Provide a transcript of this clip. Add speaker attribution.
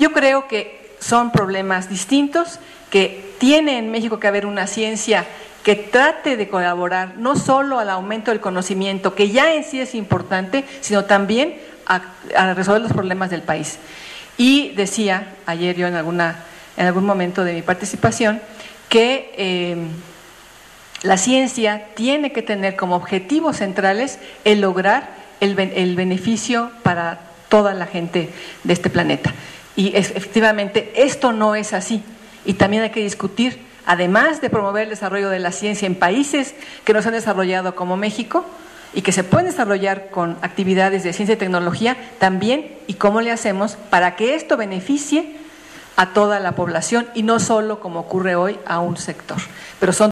Speaker 1: Yo creo que son problemas distintos, que tiene en México que haber una ciencia que trate de colaborar no solo al aumento del conocimiento, que ya en sí es importante, sino también a resolver los problemas del país. Y decía ayer yo en algún momento de mi participación que la ciencia tiene que tener como objetivos centrales el lograr el beneficio para toda la gente de este planeta. Y efectivamente esto no es así, y también hay que discutir, además de promover el desarrollo de la ciencia en países que no se han desarrollado como México y que se pueden desarrollar con actividades de ciencia y tecnología, también y cómo le hacemos para que esto beneficie a toda la población y no solo, como ocurre hoy, a un sector. Pero son